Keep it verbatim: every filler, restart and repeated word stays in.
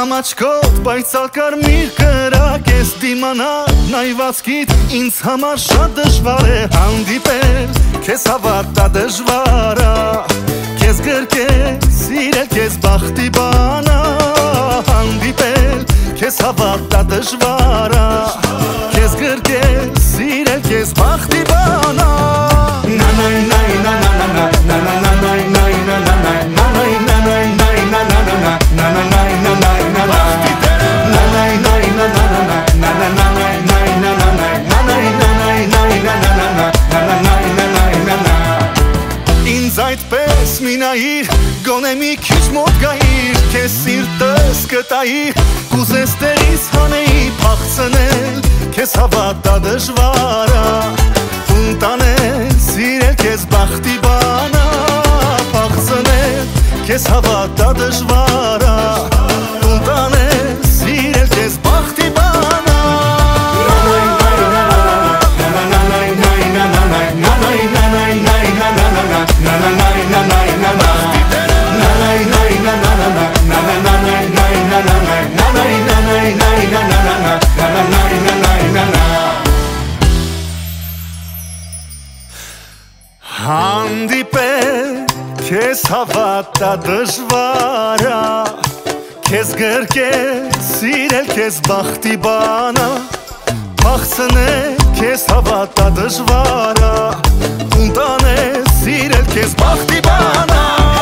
Ամաչկոտ պայծալ կարմիր կրակ ես դիմանալ նայվածքիդ ինձ համար շատ դժվար է հանդիպել Քեզ հավատա դժվար է Քեզ գրկել, սիրել քեզ բախտի բան է հանդիպել Քեզ հավատա դժվար է Քեզ գրկել, սիրել քեզ բախտի բան է Նանայ նայ նա նա նա նա նա նա նա նայ նայ նա նա նայ նանայ նանայ նայ նա նա նա նա նանայ նա նայ նա նայ Նանայ նայ նա նա նա նա նա նա նայ նայ նա նա նայ նանայ նանայ նայ նա նա նա նա նանայ նա նայ նա նա Ինձ այդպես մի նայիր, գոնե մի քիչ մոտ գայիր Քեզ սիրտս կտայի, կուզես տեղիս հանեի փախցնել Քեզ հավատա դժվար է, ընտանել, սիրել քեզ բախտի բան է Փախցնել, քեզ հավատա դժվար է, ընտանել, սիրել քեզ բախտի բան է Հանդիպել, քեզ հավատա դժվար է Քեզ գրկել, սիրել քեզ բախտի բան է Փախցնել, քեզ հավատա դժվար է Ընտանել, սիրել քեզ բախտի բան է